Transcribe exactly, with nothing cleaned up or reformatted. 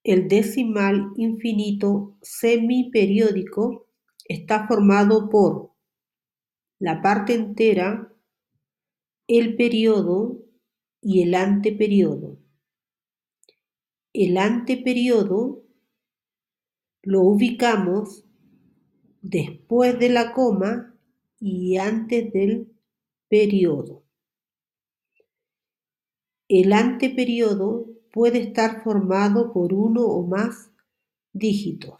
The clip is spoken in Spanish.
El decimal infinito semiperiódico está formado por la parte entera, el período y el anteperíodo. El anteperíodo lo ubicamos después de la coma y antes del período. El anteperíodo puede estar formado por uno o más dígitos.